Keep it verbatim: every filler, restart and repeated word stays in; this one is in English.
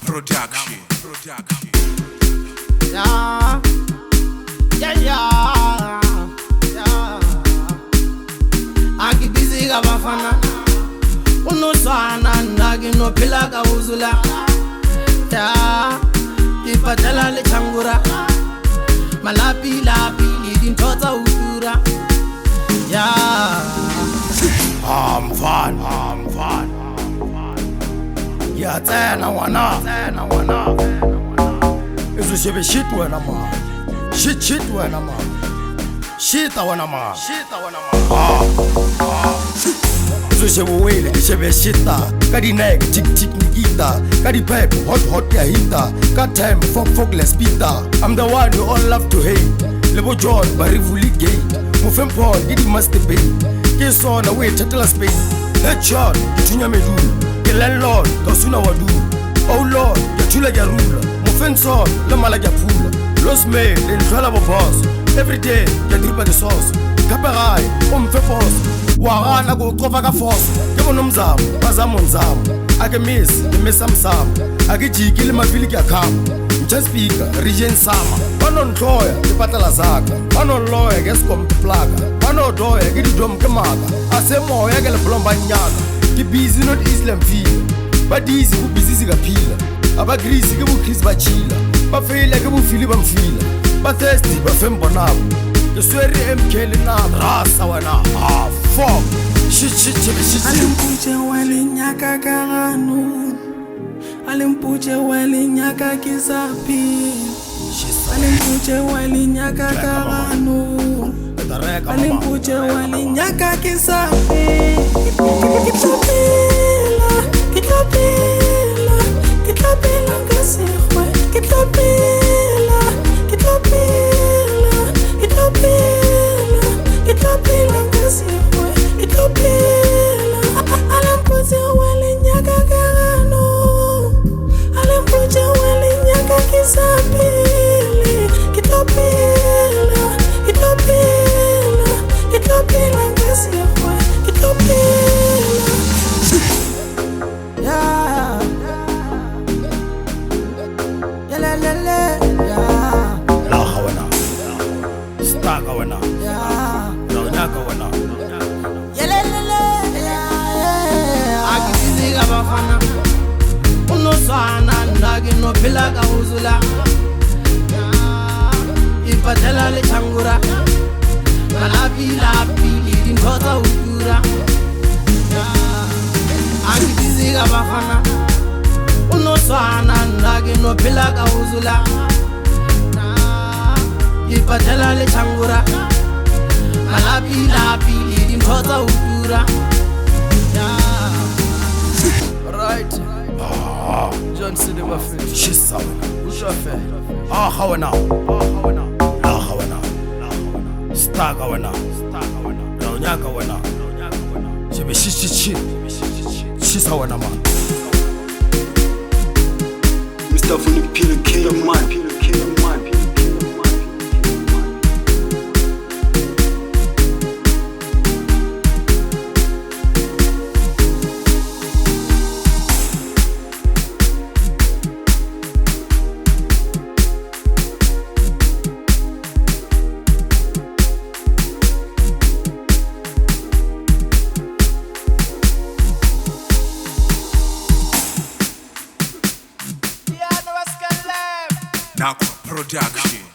Production. Production. Yeah, yeah, yeah, yeah. Akibizi kabafana, unosana nagi no pila kauzula. Yeah, ipatela le changura, malapi lapi lidintota udura. Yeah, I'm fine, I'm fine. Yeah, tena wana, tena wana. Izo shebe shit wana ma, shit shit wana ma, shit wana ma, shit wana ma. Ah, ah. Izo shebe wele, shebe shita, kadi neck, tick tick nikita, kadi pipe, hot hot ya hita, cut time, fuck fuck les pita. I'm the one you all love to hate. Lebo John, barivuli gay, mufem Paul, idi must pay. Kiss on away, tatala Spain. Headshot, kitunya medu. The landlord, kasuna wadu. Oh Lord, the chula ya rula. Mufenso, la mala ya pula. Lost mail, the incredible boss. Every day, the dripa the sauce. Kaperai, umfe boss. Warana go cover ka force. Kebo nomzam, bazam onzam. Ake miss, the miss sam sam. Ake jiki le mafili kya kam. Just speaker, region sama. Wano ntoya, the patala zaka. Wano lawyer, guess come to plaga. Wano doya, get the drum kamaga. Asemo, ya get a plumba nyaga. Ki busy not Islam feel. But easy who busy ga pila. Aba greasy ke bu Chris ba chila. Ba fail ke bu feel ba mfila. Ba thirsty ba fembo nabo. The swear M K le na rasa wana. Ah fuck. Shit shit shit shit. Alimpuche wali nyaka kaganu. Alimpuche wali nyaka kisapi. Alimpuche wali nyaka kaganu. Alimpuche wali nyaka kisapi. Kitopila, kitopila, kitopila ngasihwe. Kitopila, kitopila, kitopila, kitopila ngasihwe. Kitopila, alimpuche wali nyaka kaganu. Alimpuche wali nyaka kisapi. Kitopila, kitopila, kitopila ngasihwe. Kitopila. yeah, yeah, le le le, yeah, La wana. Staga wana. yeah. Nyaka wana. Yelelele, yeah. Akibizi kabafana, unosana nagi no pila kauzula. Ipatela le changura, malapi lapi lidintota udura. Akibizi kabafana, unosana nagi no pila kauzula. Ipatela le changura, malapi lapi lidintota udura. Right. John Cena Buffett. Shit sawa. Who's your fan? Ah hawana. Ah hawana. La hawana. La hawana. Staga wana. Staga wana. Nyaka wana. Shebe shit shit shit. Shit sawa na ma. Mister Funny Peter K. Man, Peter K. Man, Peter K. Man. Now production.